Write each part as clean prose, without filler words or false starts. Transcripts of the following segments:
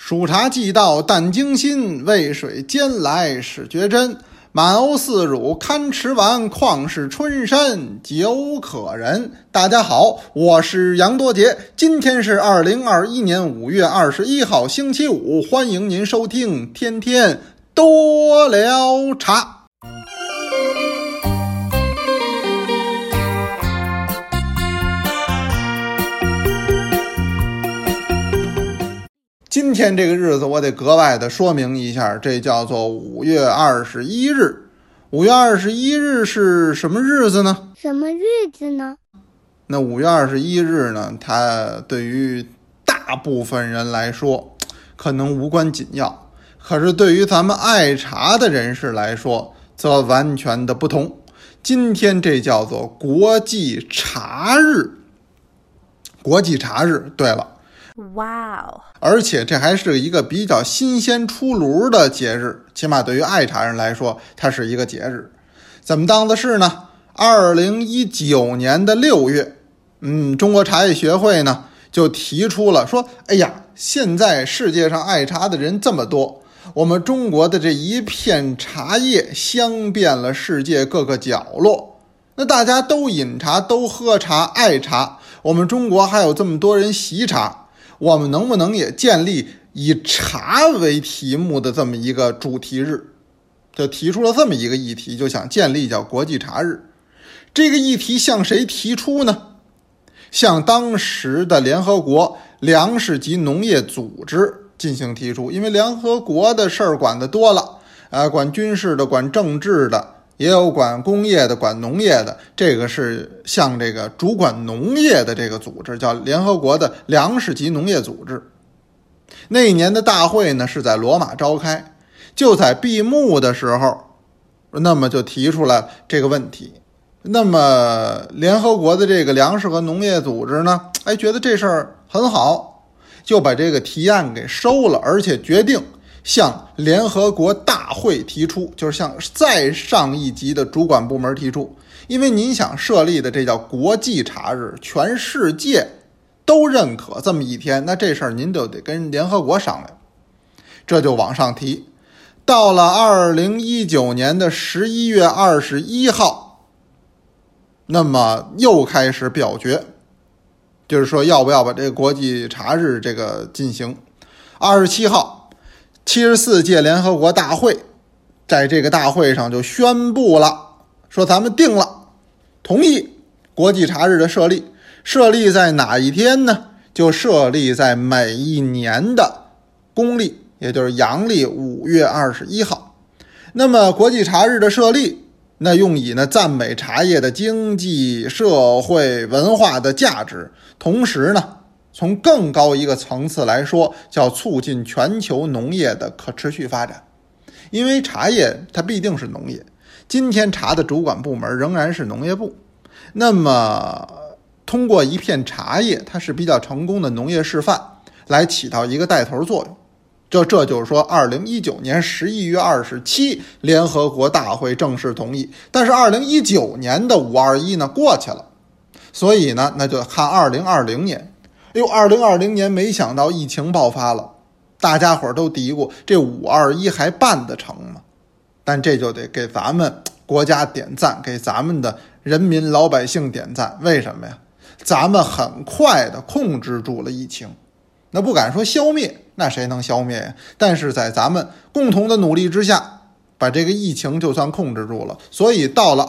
蜀茶既到但惊心，渭水兼来始觉真。满瓯似乳堪吃完，况是春参久可人。大家好，我是杨多杰，今天是2021年5月21号星期五，欢迎您收听天天多聊茶。今天这个日子我得格外的说明一下，这叫做5月21日。5月21日是什么日子呢？ 什么日子呢？ 那5月21日呢，它对于大部分人来说可能无关紧要，可是对于咱们爱茶的人士来说则完全的不同。今天这叫做国际茶日。国际茶日，对了， 哇哦！ 而且这还是一个比较新鲜出炉的节日，起码对于爱茶人来说它是一个节日。怎么当的事呢？2019年的6月中国茶叶学会呢就提出了说，哎呀，现在世界上爱茶的人这么多，我们中国的这一片茶叶香遍了世界各个角落，那大家都饮茶，都喝茶，爱茶，我们中国还有这么多人习茶，我们能不能也建立以茶为题目的这么一个主题日？就提出了这么一个议题，就想建立叫国际茶日。这个议题向谁提出呢？向当时的联合国粮食及农业组织进行提出，因为联合国的事儿管得多了，管军事的，管政治的，也有管工业的，管农业的，这个是像这个主管农业的这个组织叫联合国的粮食及农业组织。那一年的大会呢是在罗马召开，就在闭幕的时候，那么就提出来这个问题。那么联合国的这个粮食和农业组织呢，觉得这事儿很好，就把这个提案给收了，而且决定向联合国大会提出，就是向再上一级的主管部门提出。因为您想设立的这叫国际茶日，全世界都认可这么一天，那这事儿您就得跟联合国商量。这就往上提，到了2019年的11月21号，那么又开始表决，就是说要不要把这个国际茶日这个进行。27号74届联合国大会在这个大会上就宣布了，说咱们定了，同意国际茶日的设立。设立在哪一天呢？就设立在每一年的公历，也就是阳历5月21号。那么国际茶日的设立，那用以呢赞美茶叶的经济、社会、文化的价值，同时呢从更高一个层次来说，叫促进全球农业的可持续发展。因为茶叶它必定是农业，今天茶的主管部门仍然是农业部，那么通过一片茶叶，它是比较成功的农业示范，来起到一个带头作用。这就是说2019年11月27联合国大会正式同意，但是2019年的521呢过去了，所以呢那就看2020年。2020年没想到疫情爆发了，大家伙都嘀咕这521还办得成吗？但这就得给咱们国家点赞，给咱们的人民老百姓点赞。为什么呀？咱们很快的控制住了疫情，那不敢说消灭，那谁能消灭呀？但是在咱们共同的努力之下，把这个疫情就算控制住了。所以到了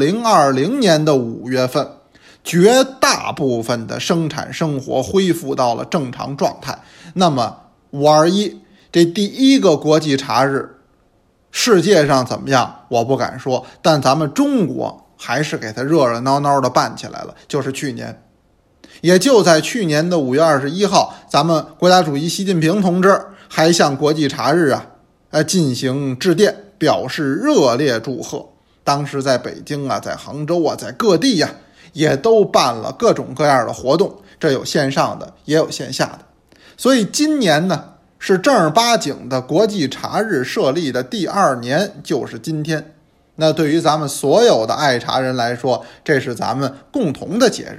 2020年的5月份，绝大部分的生产生活恢复到了正常状态。那么521这第一个国际茶日，世界上怎么样我不敢说，但咱们中国还是给它热热闹闹的办起来了。就是去年，也就在去年的5月21号，咱们国家主席习近平同志还向国际茶日进行致电，表示热烈祝贺。当时在北京在杭州在各地也都办了各种各样的活动，这有线上的也有线下的。所以今年呢是正儿八经的国际茶日设立的第2年，就是今天。那对于咱们所有的爱茶人来说，这是咱们共同的节日。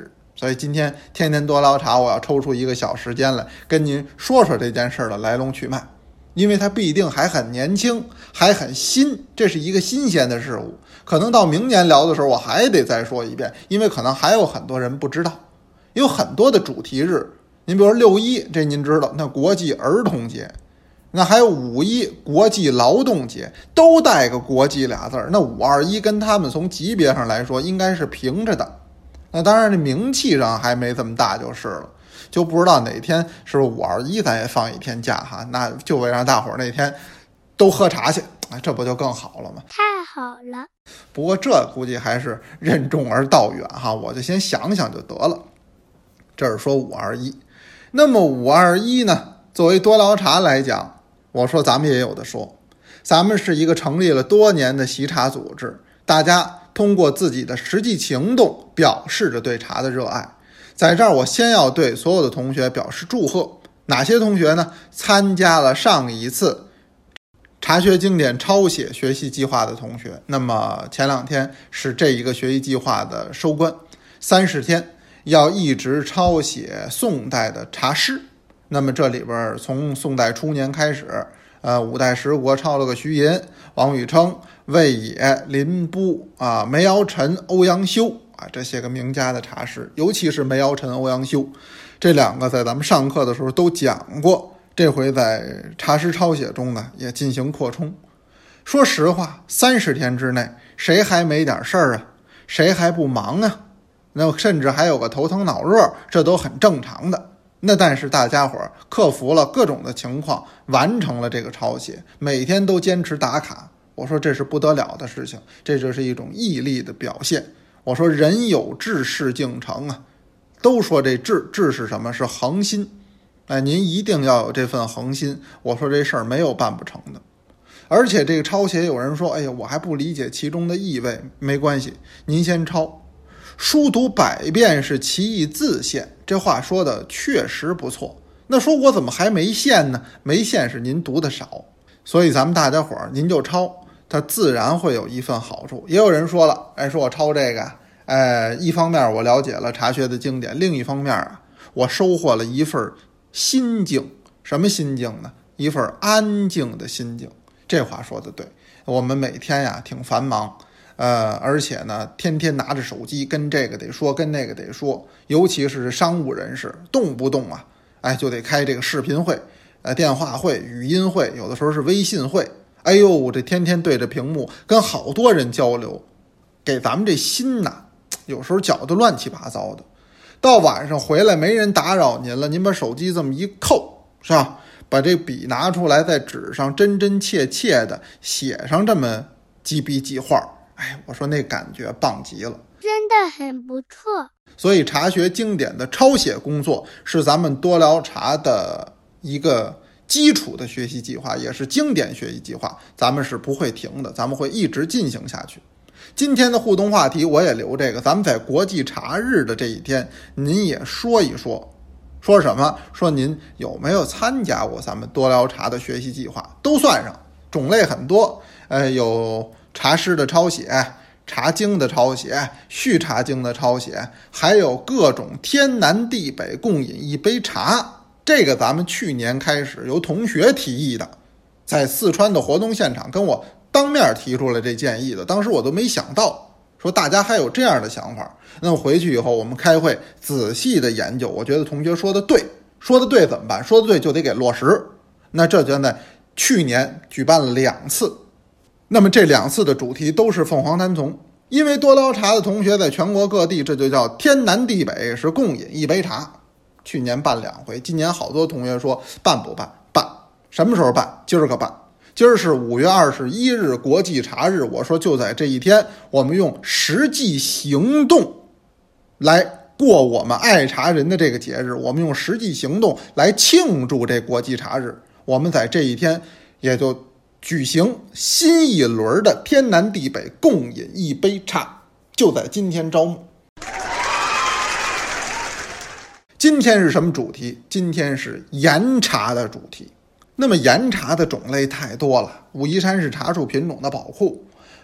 所以今天天天多聊茶，我要抽出1个小时间来跟您说说这件事的来龙去脉，因为它必定还很年轻，还很新，这是一个新鲜的事物。可能到明年聊的时候我还得再说一遍，因为可能还有很多人不知道，有很多的主题日。您比如说6·1，这您知道，那国际儿童节，那还有5·1国际劳动节，都带个国际俩字儿。那5·21跟他们从级别上来说应该是平着的，那当然这名气上还没这么大就是了。就不知道哪天是不是5·21咱也放一天假哈，那就为让大伙儿那天都喝茶去，这不就更好了吗？ 太好了。 不过这估计还是任重而道远哈，我就先想想就得了。这是说5·21，那么5·21呢，作为多聊茶来讲，我说咱们也有的说，咱们是一个成立了多年的习茶组织，大家通过自己的实际行动表示着对茶的热爱。在这儿我先要对所有的同学表示祝贺。哪些同学呢？参加了上一次茶学经典抄写学习计划的同学，那么前2天是这一个学习计划的收官，30天要一直抄写宋代的茶诗。那么这里边从宋代初年开始，5代十国抄了个徐寅、王禹偁、魏野、林逋梅尧臣、欧阳修这些个名家的茶诗，尤其是梅尧臣、欧阳修这2个在咱们上课的时候都讲过，这回在茶诗抄写中呢也进行扩充。说实话，30天之内谁还没点事儿啊？谁还不忙啊？那甚至还有个头疼脑热，这都很正常的。那但是大家伙儿克服了各种的情况，完成了这个抄写，每天都坚持打卡，我说这是不得了的事情，这就是一种毅力的表现。我说人有志事竟成啊，都说这志是什么？是恒心。您一定要有这份恒心，我说这事儿没有办不成的。而且这个抄写有人说，哎呀，我还不理解其中的意味，没关系，您先抄。书读100遍是其义自现，这话说的确实不错。那说我怎么还没现呢？没现是您读的少，所以咱们大家伙儿您就抄，它自然会有一份好处。也有人说了，说我抄这个，一方面我了解了茶学的经典，另一方面我收获了一份心境。什么心境呢？一份安静的心境。这话说的对，我们每天挺繁忙，而且呢天天拿着手机，跟这个得说，跟那个得说，尤其是商务人士，动不动就得开这个视频会、电话会、语音会，有的时候是微信会。哎呦，这天天对着屏幕跟好多人交流，给咱们这心有时候搅得乱七八糟的。到晚上回来没人打扰您了，您把手机这么一扣，是吧？把这笔拿出来，在纸上真真切切的写上这么几笔几画，我说那感觉棒极了， 真的很不错。 所以茶学经典的抄写工作是咱们多聊茶的一个基础的学习计划，也是经典学习计划，咱们是不会停的，咱们会一直进行下去。今天的互动话题我也留这个，咱们在国际茶日的这一天，您也说一说。说什么？说您有没有参加过咱们多聊茶的学习计划？都算上，种类很多，有茶诗的抄写、茶经的抄写、续茶经的抄写，还有各种天南地北共饮一杯茶。这个咱们去年开始由同学提议的，在四川的活动现场跟我当面提出了这建议的，当时我都没想到，说大家还有这样的想法。那么回去以后我们开会仔细的研究，我觉得同学说的对，说的对怎么办？说的对就得给落实。那这就在去年举办了2次，那么这2次的主题都是凤凰单丛。因为多聊茶的同学在全国各地，这就叫天南地北是共饮一杯茶。去年办2回，今年好多同学说办不办？办。什么时候办？今儿个办。今儿是5月21日国际茶日，我说就在这一天，我们用实际行动来过我们爱茶人的这个节日，我们用实际行动来庆祝这国际茶日。我们在这一天也就举行新一轮的天南地北共饮一杯茶，就在今天招募。今天是什么主题？今天是岩茶的主题。那么岩茶的种类太多了，武夷山是茶树品种的宝库，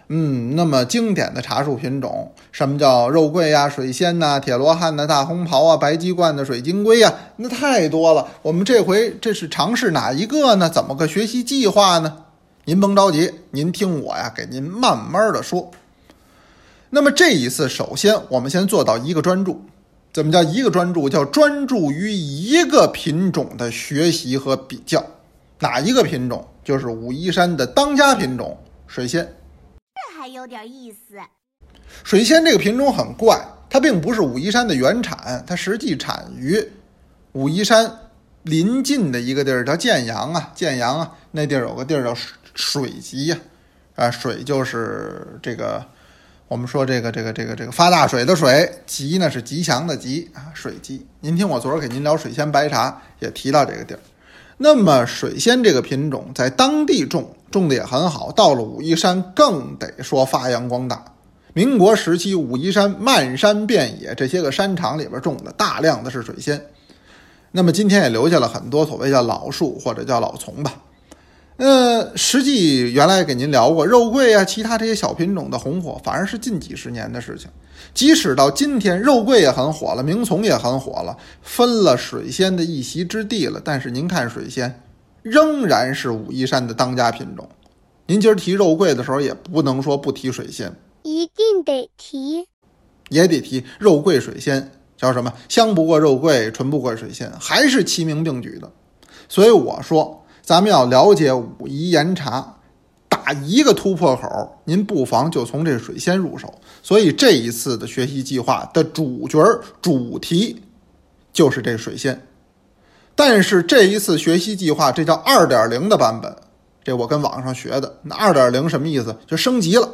那么经典的茶树品种，什么叫肉桂呀、水仙呐、铁罗汉呐、大红袍啊、白鸡冠的水晶龟呀，那太多了。我们这是尝试哪一个呢？怎么个学习计划呢？您甭着急，您听我呀，给您慢慢的说。那么这一次，首先我们先做到一个专注。怎么叫一个专注？叫专注于一个品种的学习和比较。哪一个品种？就是武夷山的当家品种水仙。 这还有点意思。 水仙这个品种很怪，它并不是武夷山的原产，它实际产于武夷山临近的一个地儿叫建阳啊，那地儿有个地儿叫水集水就是这个我们说这个发大水的水，集呢是吉祥的吉水集。您听我昨儿给您聊水仙白茶也提到这个地儿。那么水仙这个品种在当地种的也很好，到了武夷山更得说发扬光大。民国时期武夷山漫山遍野，这些个山场里边种的大量的是水仙。那么今天也留下了很多所谓叫老树或者叫老丛吧。实际原来给您聊过肉桂啊，其他这些小品种的红火反而是近几十年的事情。即使到今天肉桂也很火了，名丛也很火了，分了水仙的一席之地了，但是您看水仙仍然是武夷山的当家品种。您今儿提肉桂的时候也不能说不提水仙， 一定得提， 也得提肉桂水仙，叫什么香不过肉桂，醇不过水仙，还是齐名并举的。所以我说咱们要了解武夷岩茶，打一个突破口，您不妨就从这水仙入手。所以这一次的学习计划的主题就是这水仙。但是这一次学习计划这叫 2.0 的版本，这我跟网上学的。那 2.0 什么意思？就升级了，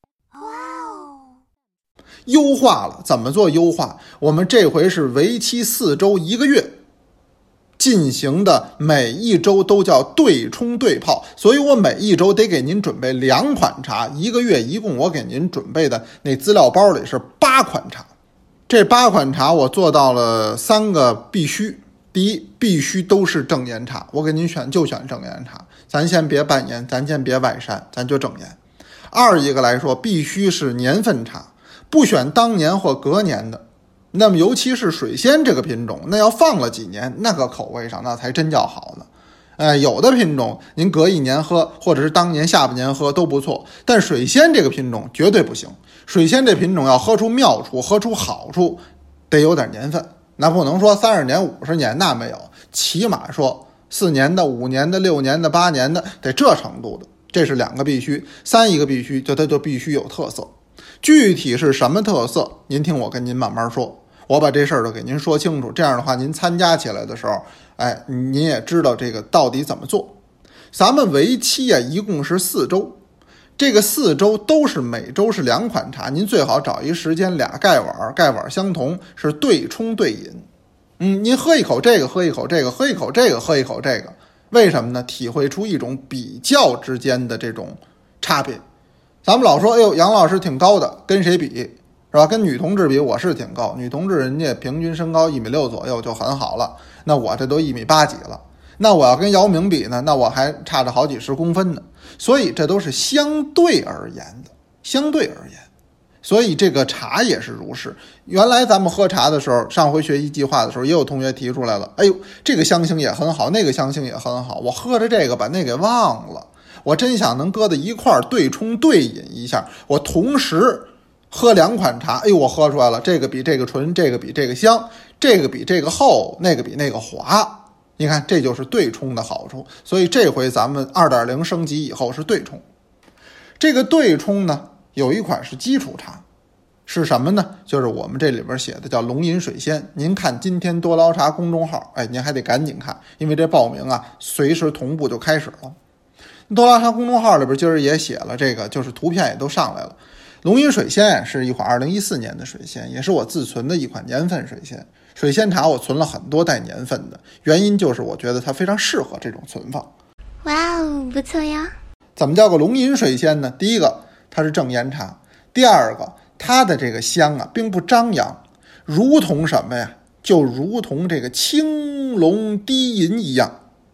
优化了。怎么做优化？我们这回是为期4周1个月进行的，每一周都叫对冲对泡，所以我每一周得给您准备2款茶，1个月一共我给您准备的那资料包里是8款茶。这8款茶我做到了3个必须。第一，必须都是正岩茶，我给您选正岩茶，咱先别半岩，咱先别外山，咱就正岩。二一个来说，必须是年份茶，不选当年或隔年的。那么尤其是水仙这个品种，那要放了几年，那个口味上那才真叫好呢。有的品种您隔1年喝，或者是当年下半年喝都不错，但水仙这个品种绝对不行。水仙这品种要喝出妙处，喝出好处，得有点年份。那不能说30年50年，那没有，起码说4年的、5年的、6年的、8年的，得这程度的。这是2个必须。3一个必须，就它就必须有特色。具体是什么特色，您听我跟您慢慢说，我把这事儿都给您说清楚。这样的话，您参加起来的时候，您也知道这个到底怎么做。咱们为期一共是4周，这个4周都是每周是2款茶，您最好找一时间俩盖碗相同，是对冲对饮。您喝一口这个，喝一口这个，喝一口这个，喝一口这个，为什么呢？体会出一种比较之间的这种差别。咱们老说，哎呦，杨老师挺高的，跟谁比是吧？跟女同志比，我是挺高，女同志人家平均身高1.6米左右就很好了，那我这都1.8米几了。那我要跟姚明比呢，那我还差着好几十公分呢。所以这都是相对而言的，相对而言。所以这个茶也是如是。原来咱们喝茶的时候，上回学习计划的时候，也有同学提出来了，哎呦，这个香型也很好，那个香型也很好，我喝着这个把那给忘了，我真想能搁在一块儿对冲对饮一下，我同时喝2款茶，哎呦，我喝出来了，这个比这个纯，这个比这个香，这个比这个厚，那个比那个滑。你看，这就是对冲的好处。所以这回咱们 2.0 升级以后是对冲。这个对冲呢，有一款是基础茶，是什么呢？就是我们这里边写的叫龙吟水仙。您看今天多捞茶公众号，您还得赶紧看，因为这报名随时同步就开始了。多捞茶公众号里边今儿也写了这个，就是图片也都上来了。龙吟水仙是一款2014年的水仙，也是我自存的一款年份水仙。水仙茶我存了很多带年份的，原因就是我觉得它非常适合这种存放。 哇哦，不错呀！ 怎么叫个龙吟水仙呢？第一个，它是正岩茶；第二个，它的这个香并不张扬，如同什么呀？就如同这个青龙低吟一样。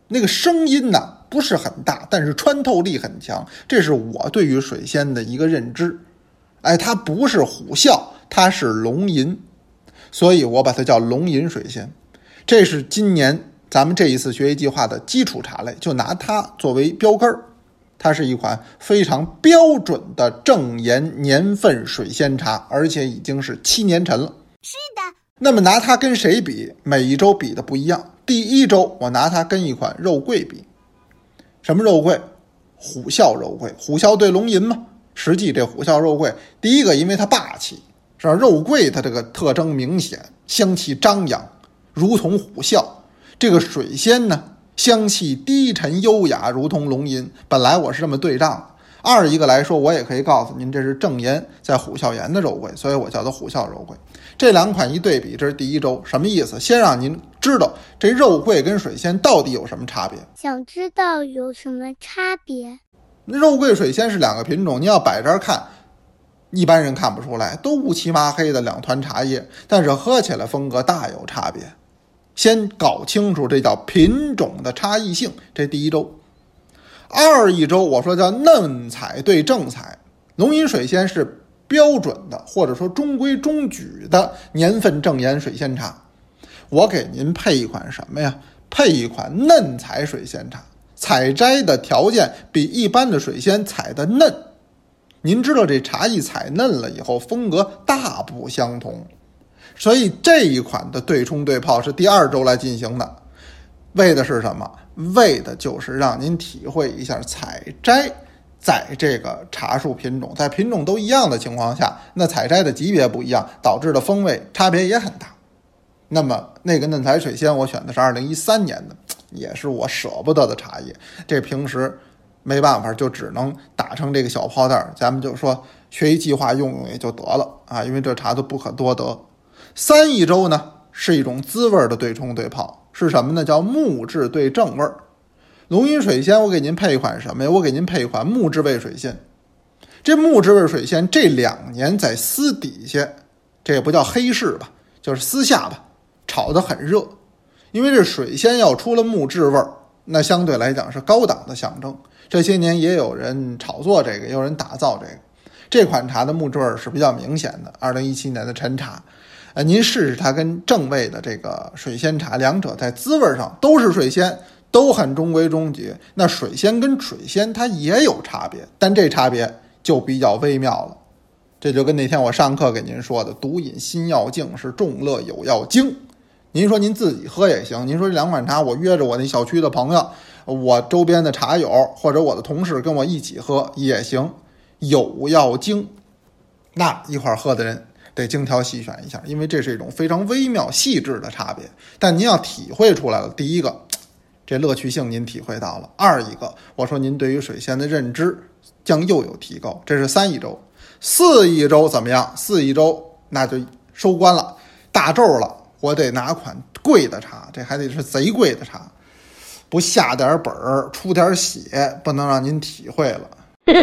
那个声音呢不是很大，但是穿透力很强，这是我对于水仙的一个认知。它不是虎啸，它是龙吟，所以我把它叫龙吟水仙。这是今年咱们这一次学习计划的基础茶类，就拿它作为标杆。它是一款非常标准的正盐年份水仙茶，而且已经是7年陈了。 是的。 那么拿它跟谁比？每一周比的不一样。第一周我拿它跟一款肉桂比。什么肉桂？虎啸肉桂。虎啸对龙吟嘛。实际这虎啸肉桂，第一个因为它霸气，是吧？肉桂它这个特征明显，香气张扬，如同虎啸。这个水仙呢，香气低沉优雅，如同龙吟。本来我是这么对仗的。二一个来说，我也可以告诉您，这是正盐在虎啸岩的肉桂，所以我叫它虎啸肉桂。这两款一对比，这是第一周。什么意思？先让您知道这肉桂跟水仙到底有什么差别。 想知道有什么差别？ 肉桂水仙是两个品种，你要摆这儿看，一般人看不出来，都乌漆麻黑的两团茶叶，但是喝起来风格大有差别。先搞清楚这叫品种的差异性，这第一周。二一周我说叫嫩采对正采。龙吟水仙是标准的或者说中规中矩的年份正盐水仙茶，我给您配一款什么呀？配一款嫩采水仙茶，采摘的条件比一般的水仙采的嫩。您知道这茶一采嫩了以后风格大不相同，所以这一款的对冲对泡是第二周来进行的。为的是什么？为的就是让您体会一下采摘在这个茶树品种，在品种都一样的情况下，那采摘的级别不一样，导致的风味差别也很大。那么那个嫩采水仙我选的是2013年的，也是我舍不得的茶叶，这平时没办法就只能打成这个小泡袋，咱们就说学习计划用用也就得了啊，因为这茶都不可多得。三一周呢是一种滋味的对冲对泡，是什么呢？叫木质对正味。龙吟水仙我给您配一款什么呀？我给您配一款木质味水仙。这木质味水仙这2年在私底下，这也不叫黑市吧，就是私下吧，炒得很热。因为这水仙要出了木质味，那相对来讲是高档的象征。这些年也有人炒作这个，也有人打造这个。这款茶的木质味是比较明显的，2017年的陈茶。您试试它跟正味的这个水仙茶，两者在滋味上都是水仙，都很中规中矩。那水仙跟水仙它也有差别，但这差别就比较微妙了。这就跟那天我上课给您说的，独饮心要静，是众乐友要精。您说您自己喝也行，您说这两款茶我约着我那小区的朋友，我周边的茶友或者我的同事跟我一起喝也行，友要精，那一块喝的人得精挑细选一下，因为这是一种非常微妙细致的差别。但您要体会出来了，第一个这乐趣性您体会到了，二一个我说您对于水仙的认知将又有提高。这是3一周。4一周怎么样？4一周那就收官了，大咒了，我得拿款贵的茶，这还得是贼贵的茶，不下点本儿出点血，不能让您体会了。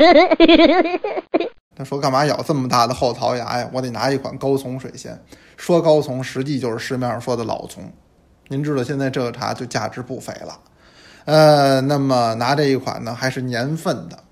他说干嘛咬这么大的后槽牙呀？我得拿一款高丛水仙。说高丛实际就是市面上说的老丛，您知道现在这个茶就价值不菲了。那么拿这一款呢还是年份的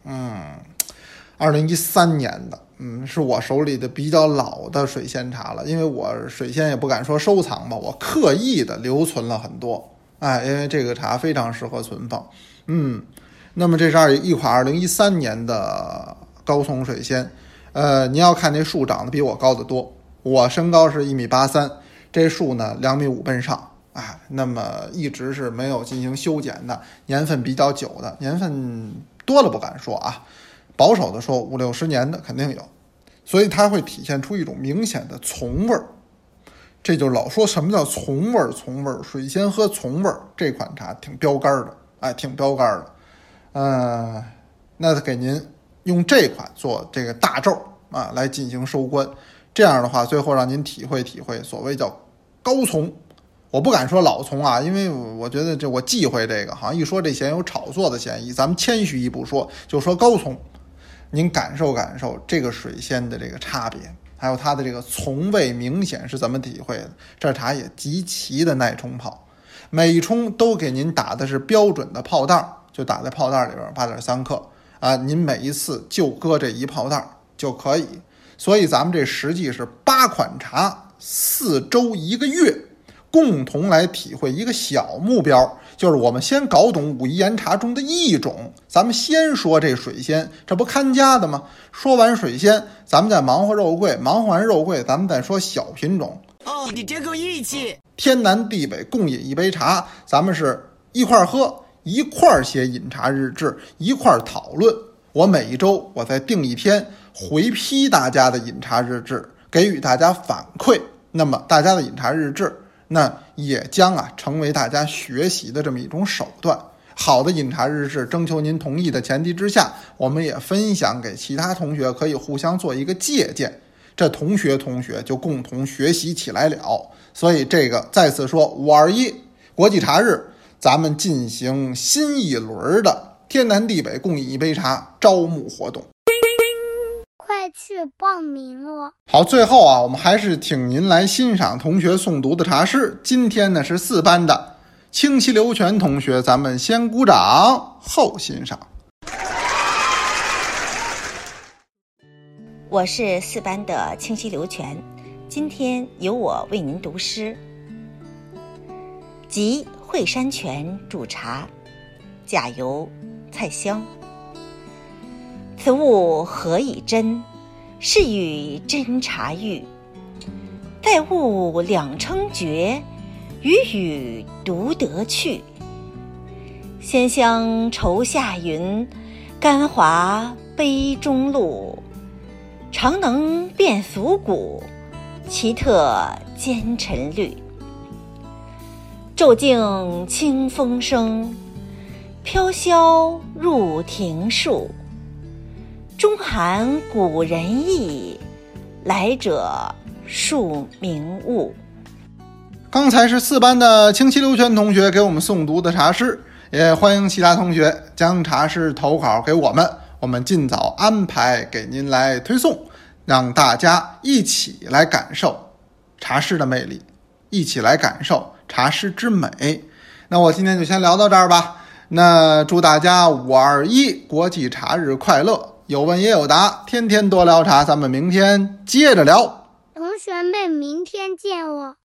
，2013年的，是我手里的比较老的水仙茶了。因为我水仙也不敢说收藏吧，我刻意的留存了很多，因为这个茶非常适合存放。那么这是一款2013年的高丛水仙。你要看那树长得比我高得多，我身高是1.83米，这树呢2.5米奔上，那么一直是没有进行修剪的，年份比较久的，年份多了不敢说啊，保守的说50-60年的肯定有，所以它会体现出一种明显的丛味儿。这就老说什么叫丛味儿，丛味儿，水仙喝丛味儿，这款茶挺标杆的，挺标杆的。那给您用这款做这个大咒来进行收官，这样的话最后让您体会体会所谓叫高丛。我不敢说老丛因为我觉得我忌讳这个，好像一说这嫌有炒作的嫌疑，咱们谦虚一步说，就说高丛。您感受感受这个水仙的这个差别，还有它的这个丛味明显是怎么体会的。这茶也极其的耐冲泡， 每一冲都给您打的是标准的泡袋，就打在泡袋里边 8.3 克啊，您每一次就搁这一泡袋就可以。所以咱们这实际是8款茶4周1个月，共同来体会一个小目标，就是我们先搞懂武夷岩茶中的异种。咱们先说这水仙，这不看家的吗？说完水仙，咱们再忙活肉桂，忙活完肉桂，咱们再说小品种。 哦，你真够义气！ 天南地北共饮一杯茶，咱们是一块喝，一块写饮茶日志，一块讨论。我每一周我再定一天回批大家的饮茶日志，给予大家反馈。那么大家的饮茶日志，那也将成为大家学习的这么一种手段。好的饮茶日志，征求您同意的前提之下，我们也分享给其他同学，可以互相做一个借鉴。这同学就共同学习起来了。所以这个再次说，521国际茶日，咱们进行新一轮的天南地北共饮一杯茶招募活动， 快去报名了。 好，最后我们还是请您来欣赏同学诵读的茶诗。今天呢是4班的清溪流泉同学，咱们先鼓掌后欣赏。 我是4班的清溪流泉，今天由我为您读诗。集惠山泉煮茶，甲由蔡襄。此物何以真？是与真茶遇。待物两称绝，与语独得去。鲜香愁下云，甘华杯中露。常能辨俗骨，奇特奸臣绿。骤静清风生，飘萧入庭树。中含古人意，来者庶民物。 刚才是4班的清溪流泉同学给我们诵读的茶诗，也欢迎其他同学将茶诗投稿给我们，我们尽早安排给您来推送，让大家一起来感受茶诗的魅力，一起来感受茶诗之美。那我今天就先聊到这儿吧。那祝大家521国际茶日快乐，有问也有答，天天多聊茶，咱们明天接着聊。 同学们，明天见哦。